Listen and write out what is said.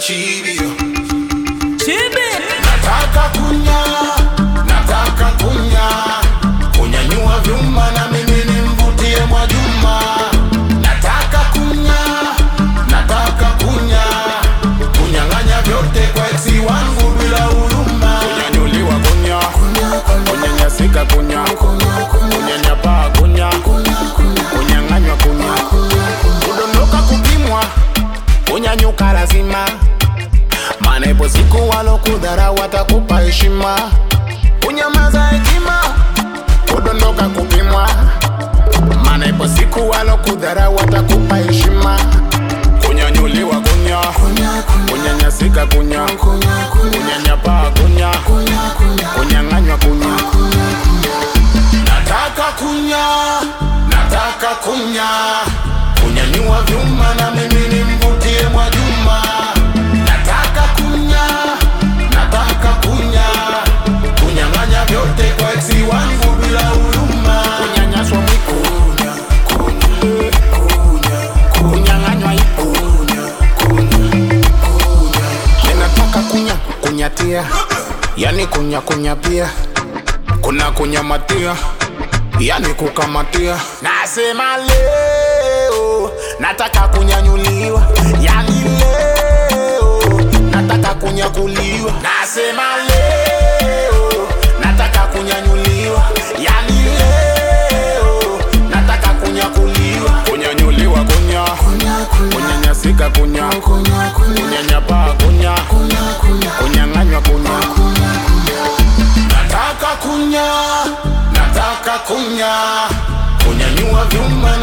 chibio. Nataka kunya kunyanyua vyuma na mimi nimvutie Mwajuma. Nataka kunyang'anya vyote kwa eksi wangu bila huruma. Kunyanyuliwa kunyanyasika kunyanyapaa kunyang'anywa kudondoka kupimwa kunyanyuka lazima. Maana ipo siku walokudharau watakupa heshima. Kunyamaza hekima kudondoka kupimwa. Maana ipo siku walokudharau watakupa heshima. Kunyanyuliwa kunyanyasika kunyanyapaa kunyang'anywa Nataka kunyanyua vyuma na mimi nimvutie Mwajuma. Nataka kunyang'anya vyote kwa eksi wangu bila huruma. kunyanyaswa kunyang'anywa ninataka kunyatia, yani kunya pia kunyamatia, yani kukamatia. Nasema leo nataka kunyanyuliwa, yani leo nataka kunyakuliwa. Nasema leo nataka kunyanyuliwa, yani leo nataka kunyakuliwa. Kunyanyuliwa kunyanyasika kunyanyapaa kunyang'anywa Nataka kunyanyua vyuma